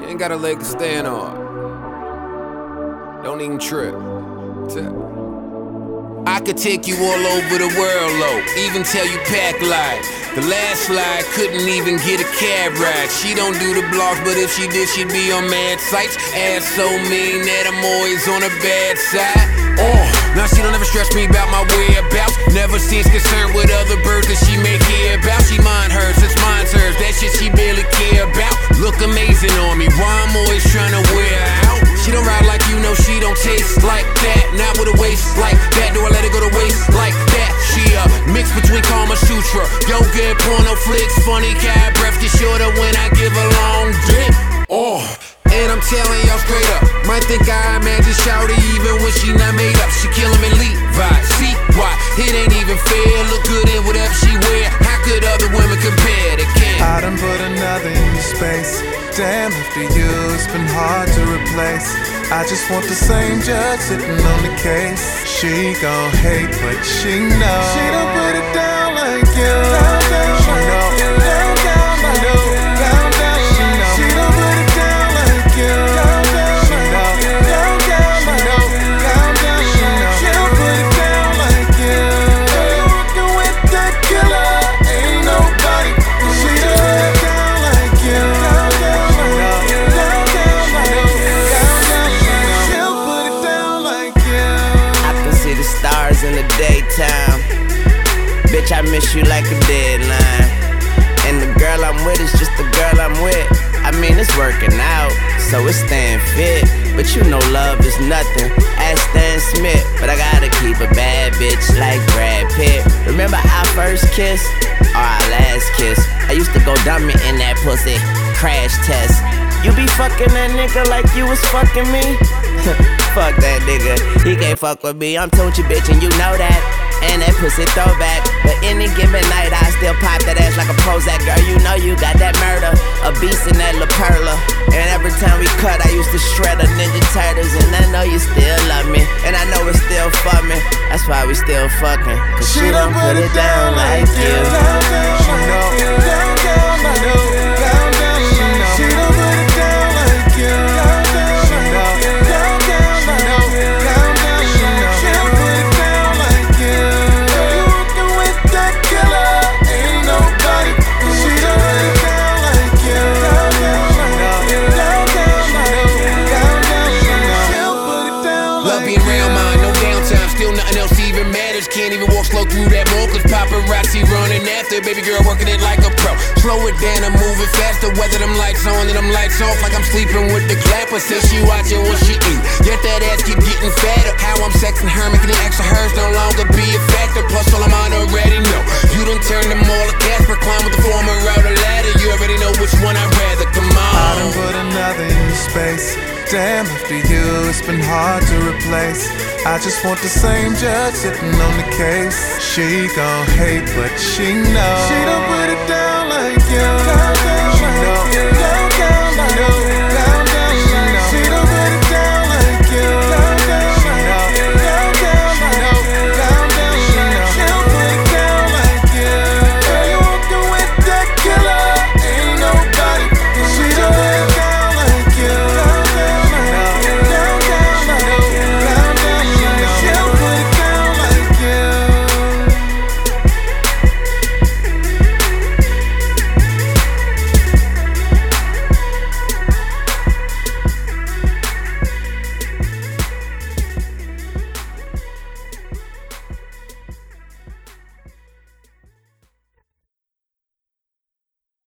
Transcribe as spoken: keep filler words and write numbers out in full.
ain't got a leg to stand on. Don't even trip. Tip. I could take you all over the world, low, even tell you pack light. The last slide couldn't even get a cab ride. She don't do the blogs, but if she did, she'd be on mad sites. Ass so mean that I'm always on the bad side. Oh, now she don't ever stress me about my whereabouts. Never seems concerned with other birds that she may care about. She mind hers, it's mine's hers. That shit she barely care about. Look amazing on me, why I'm always trying to wear her out. She don't ride like you know, she don't taste like that. Not with a waist like that, do I let it go to waste like that? She a mix between Kama Sutra, yoga and porno flicks. Funny cat breath get shorter when I give a long dick. Oh, and I'm telling y'all straight up, might think I imagine shouty even when she not made up. She kill him in Levi's, see why? It ain't even fair, look good in whatever she wear. How could other women compare? They can't. I done put another in your space. Damn, after you, it's been hard to replace. I just want the same judge sitting on the case. She gon' hate, but she knows. She don't put it down like you. Down, down, she know. Down, down, she know. Down, down, she know. She don't put it down like you. Down, down, she know. Down, down, she know. Down, down, she know. She don't put it down like you. Rockin' with that killer, ain't nobody. She don't put it down like you. Down, down, she know. Down, down, she know. Down, down, she know. She'll put it down like you. I can see the stars in the daytime. Bitch, I miss you like a deadline. And the girl I'm with is just the girl I'm with. I mean, it's working out, so it's staying fit. But you know love is nothing, ask Stan Smith. But I gotta keep a bad bitch like Brad Pitt. Remember our first kiss, or our last kiss? I used to go dummy in that pussy, crash test. You be fucking that nigga like you was fucking me? Fuck that nigga, he can't fuck with me. I'm Tunchi bitch and you know that. And that pussy throwback. But any given night I still pop that ass like a Prozac. Girl, you know you got that murder, a beast in that La Perla. And every time we cut I used to shred a Ninja Turtles. And I know you still love me, and I know it's still for me. That's why we still fucking, cause she, she don't put it down like you. Down, down, she know. Down, down, she know. Down, down, she know. She don't put it down like you. Down, down, she know. Down, down, she know. Down, down, she know. She don't put it down like you. You rockin' with that killer, ain't nobody. She don't put it down like you. Down, down, she know. Down, down, she know. Down, down, she know. She'll put it down like you. Love being around mine, no downtime, still nothing else even matters. Can't even walk slow through that mall, cause paparazzi running after. Baby girl working it like a pro. Slow it down, I'm moving faster. Whether them lights on and them lights off, like I'm sleeping with the clapper. Say she watching what she eat, yet that ass keep getting fatter. How I'm sexing her, making the extra hers no longer be a factor. Plus all I'm on already know. You done turned them all to Casper, climb with the former route or ladder. You already know which one I'd rather, come on. I done put another in your space. Damn, after you, it's been hard to replace. I just want the same judge sitting on the case. She gon' hate, but she knows. She don't put